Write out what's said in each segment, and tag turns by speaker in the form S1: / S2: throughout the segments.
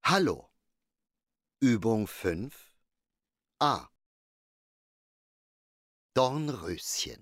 S1: Hallo. Übung 5 A. Dornröschen.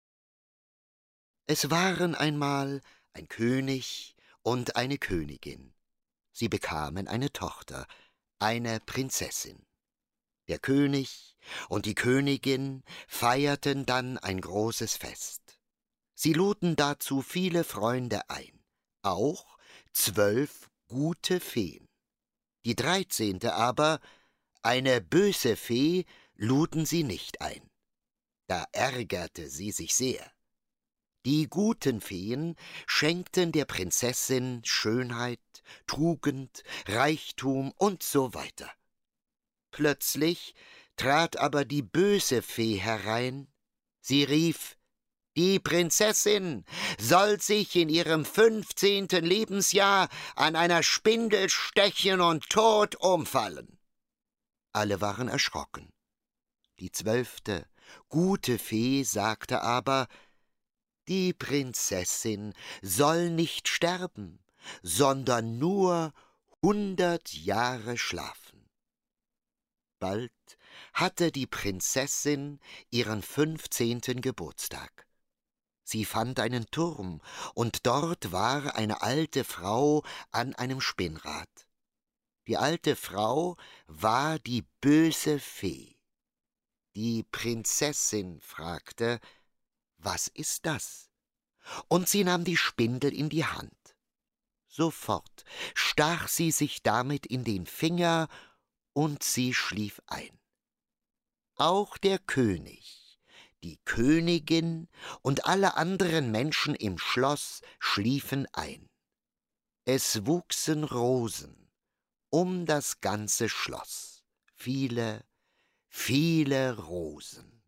S1: Es waren einmal ein König und eine Königin. Sie bekamen eine Tochter, eine Prinzessin. Der König und die Königin feierten dann ein großes Fest. Sie luden dazu viele Freunde ein, auch 12 gute Feen. Die 13. aber, eine böse Fee, luden sie nicht ein. Da ärgerte sie sich sehr. Die guten Feen schenkten der Prinzessin Schönheit, Tugend, Reichtum und so weiter. Plötzlich trat aber die böse Fee herein. Sie rief: Die Prinzessin soll sich in ihrem 15. Lebensjahr an einer Spindel stechen und tot umfallen. Alle waren erschrocken. Die 12. gute Fee sagte aber: Die Prinzessin soll nicht sterben, sondern nur 100 Jahre schlafen. Bald hatte die Prinzessin ihren 15. Geburtstag. Sie fand einen Turm, und dort war eine alte Frau an einem Spinnrad. Die alte Frau war die böse Fee. Die Prinzessin fragte: Was ist das? Und sie nahm die Spindel in die Hand. Sofort stach sie sich damit in den Finger, und sie schlief ein. Auch der König, die Königin und alle anderen Menschen im Schloss schliefen ein. Es wuchsen Rosen um das ganze Schloss, viele, viele Rosen.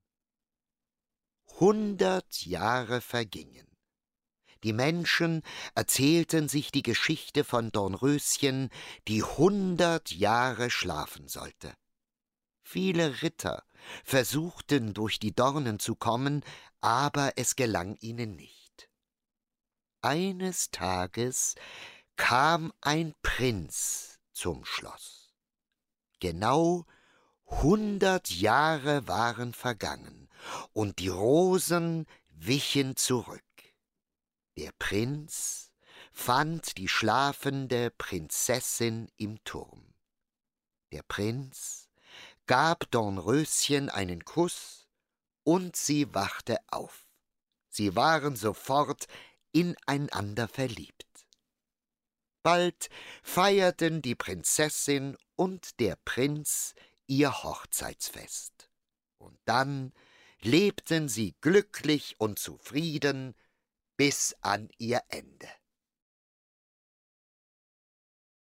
S1: 100 Jahre vergingen. Die Menschen erzählten sich die Geschichte von Dornröschen, die 100 Jahre schlafen sollte. Viele Ritter versuchten, durch die Dornen zu kommen, aber es gelang ihnen nicht. Eines Tages kam ein Prinz zum Schloss. Genau 100 Jahre waren vergangen, und die Rosen wichen zurück. Der Prinz fand die schlafende Prinzessin im Turm. Der Prinz gab Dornröschen einen Kuss, und sie wachte auf. Sie waren sofort ineinander verliebt. Bald feierten die Prinzessin und der Prinz ihr Hochzeitsfest. Und dann lebten sie glücklich und zufrieden bis an ihr Ende.